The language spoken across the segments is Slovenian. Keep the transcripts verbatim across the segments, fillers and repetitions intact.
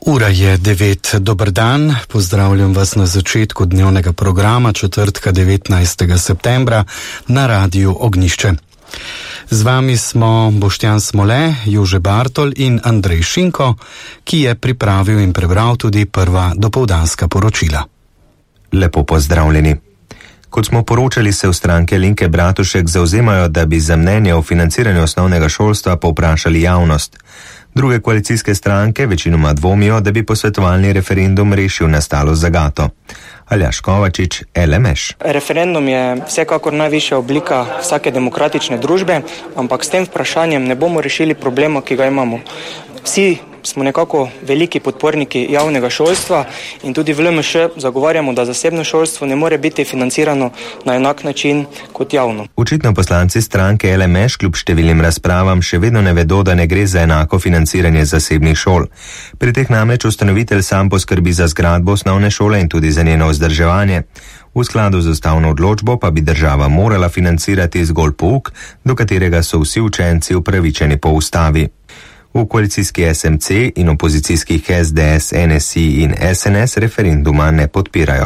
Ura je devet, dober dan, pozdravljam vas na začetku dnevnega programa četrtka devetnajstega septembra na Radiu Ognjišče. Z vami smo Boštjan Smole, Jože Bartol in Andrej Šinko, ki je pripravil in prebral tudi prva dopoldanska poročila. Lepo pozdravljeni. Kot smo poročali, se v stranke Alenke Bratušek zavzemajo, da bi za mnenje o financiranju osnovnega šolstva povprašali javnost. Druge koalicijske stranke večinoma dvomijo, da bi posvetovalni referendum rešil nastalo zagato. Aljaž Kovačič, L M Š. Referendum je vsekakor najvišja oblika vsake demokratične družbe, ampak s tem vprašanjem ne bomo rešili problema, ki ga imamo. Vsi smo nekako veliki podporniki javnega šolstva in tudi v L M Š zagovarjamo, da zasebno šolstvo ne more biti financirano na enak način kot javno. Očitno poslanci stranke L M Š kljub številnim razpravam še vedno ne vedo, da ne gre za enako financiranje zasebnih šol. Pri teh namreč ustanovitelj sam poskrbi za zgradbo osnovne šole in tudi za njeno vzdrževanje. V skladu z ustavno odločbo pa bi država morala financirati zgolj pouk, do katerega so vsi učenci upravičeni po ustavi. V koalicijski S M C in opozicijskih S D S, N S I in S N S referenduma ne podpirajo.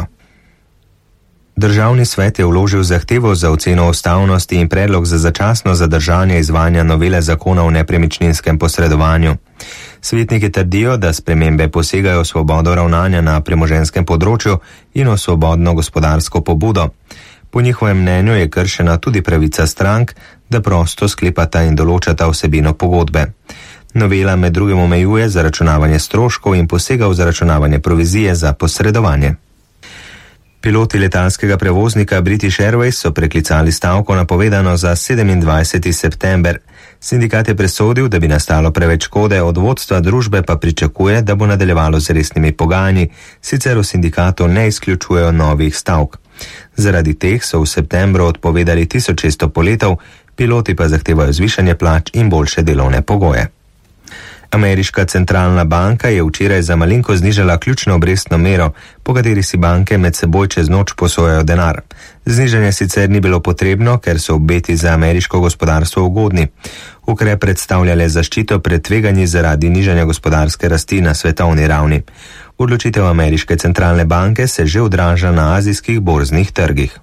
Državni svet je vložil zahtevo za oceno ustavnosti in predlog za začasno zadržanje izvajanja novele zakona o nepremičninskem posredovanju. Svetniki trdijo, da spremembe posegajo v svobodo ravnanja na premoženjskem področju in v svobodno gospodarsko pobudo. Po njihovem mnenju je kršena tudi pravica strank, da prosto sklepata in določata vsebino pogodbe. Novela med drugim omejuje zaračunavanje stroškov in posega v zaračunavanje provizije za posredovanje. Piloti letalskega prevoznika British Airways so preklicali stavko napovedano za sedemindvajseti september. Sindikat je presodil, da bi nastalo preveč škode, od vodstva družbe pa pričakuje, da bo nadaljevalo z resnimi pogajanji, sicer v sindikatu ne izključujejo novih stavk. Zaradi teh so v septembru odpovedali tisoč šeststo poletov, piloti pa zahtevajo zvišanje plač in boljše delovne pogoje. Ameriška centralna banka je včeraj za malenko znižala ključno obrestno mero, po kateri si banke med seboj čez noč posojajo denar. Znižanje sicer ni bilo potrebno, ker so obeti za ameriško gospodarstvo ugodni. Ukrep predstavlja le zaščito pred tveganji zaradi nižanja gospodarske rasti na svetovni ravni. Odločitev ameriške centralne banke se že odraža na azijskih borznih trgih.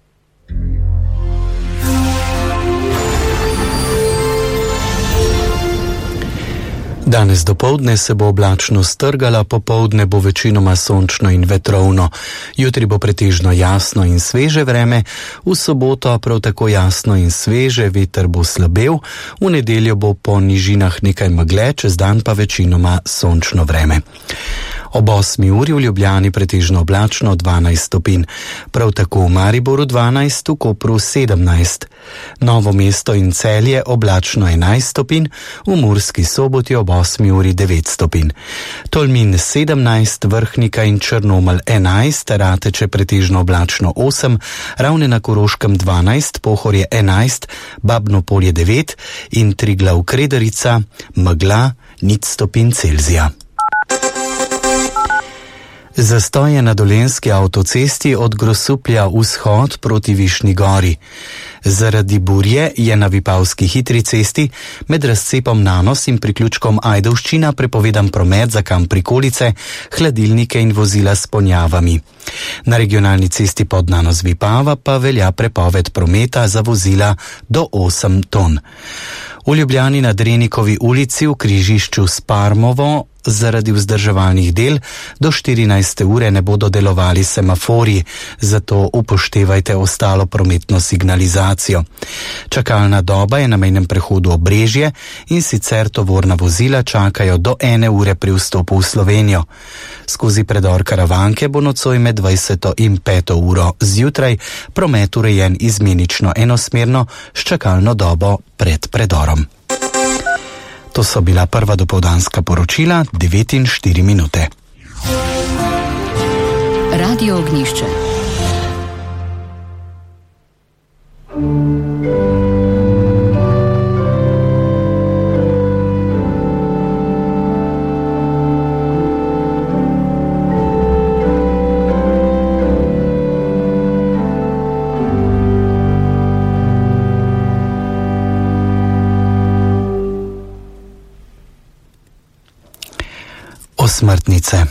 Danes dopoldne se bo oblačno strgala, popoldne bo večinoma sončno in vetrovno. Jutri bo pretežno jasno in sveže vreme, v soboto prav tako jasno in sveže, veter bo slabel, v nedeljo bo po nižinah nekaj megle, čez dan pa večinoma sončno vreme. Ob osmi uri v Ljubljani pretežno oblačno dvanajst stopinj, prav tako v Mariboru dvanajst, v Kopru sedemnajst. Novo mesto in Celje oblačno enajst stopinj, v Murski Soboti ob osmi uri devet stopinj. Tolmin sedemnajst, Vrhnika in Črnomelj enajst, Rateče pretežno oblačno osem, Ravne na Koroškem dvanajst, Pohorje enajst, Babno Polje devet in Triglav Kredarica, megla nič stopinj Celzija. Zastoj je na Dolenjski avtocesti od Grosuplja vzhod proti Višnji Gori. Zaradi burje je na Vipavski hitri cesti med razcepom Nanos in priključkom Ajdovščina prepovedan promet za kam prikolice, hladilnike in vozila s ponjavami. Na regionalni cesti pod Nanos Vipava pa velja prepoved prometa za vozila do osem ton. V Ljubljani na Drenikovi ulici v križišču s Parmovo zaradi vzdrževalnih del do štirinajste ure ne bodo delovali semaforji, zato upoštevajte ostalo prometno signalizacijo. Čakalna doba je na mejnem prehodu Obrežje in sicer tovorna vozila čakajo do ene ure pri vstopu v Slovenijo. Skozi predor Karavanke bo nocoj med dvajseto in peto uro zjutraj promet urejen izmenično enosmerno s čakalno dobo pred predorom. To so bila prva dopoldanska poročila, devet in štiri minute. Radio Ognjišče. Osmrtnice.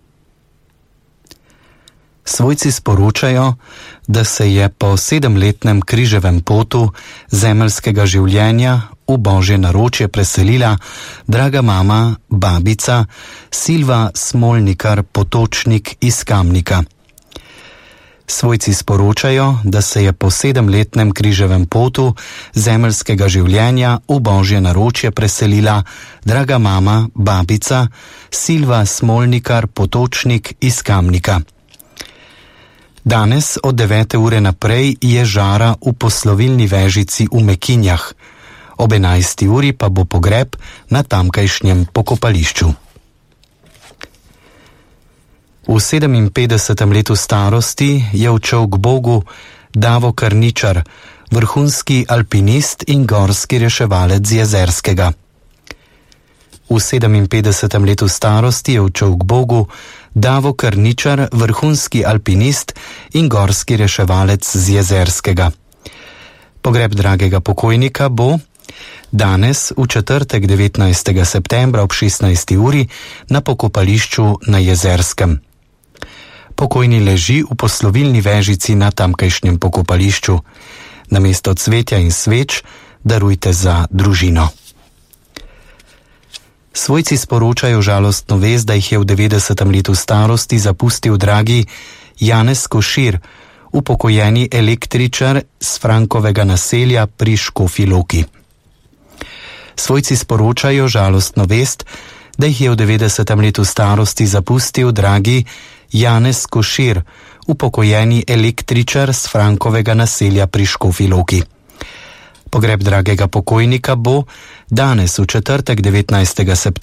Svojci sporočajo, da se je po sedemletnem križevem potu zemeljskega življenja v Božje naročje preselila draga mama, babica Silva Smolnikar Potočnik iz Kamnika. Svojci sporočajo, da se je po sedemletnem križevem potu zemeljskega življenja v Božje naročje preselila draga mama, babica Silva Smolnikar Potočnik iz Kamnika. Danes od devete ure naprej je žara v poslovilni vežici v Mekinjah, ob enajsti uri pa bo pogreb na tamkajšnjem pokopališču. V sedeminpetdesetem letu starosti je odšel k Bogu Davo Karničar, vrhunski alpinist in gorski reševalec z Jezerskega. V sedeminpetdesetem letu starosti je odšel k Bogu Davo Karničar, vrhunski alpinist in gorski reševalec z Jezerskega. Pogreb dragega pokojnika bo danes v četrtek devetnajstega septembra ob šestnajsti uri na pokopališču na Jezerskem. Pokojni leži v poslovilni vežici na tamkajšnjem pokopališču. Namesto cvetja in sveč darujte za družino. Svojci sporočajo žalostno vest, da jih je v devetdesetem letu starosti zapustil dragi Janez Košir, upokojeni električar z Frankovega naselja pri Škofji Loki. Svojci sporočajo žalostno vest, da jih je v devetdesetem letu starosti zapustil dragi Janez Košir, upokojeni električar z Frankovega naselja pri Škofji Loki. Pogreb dragega pokojnika bo danes v četrtek devetnajstega septembra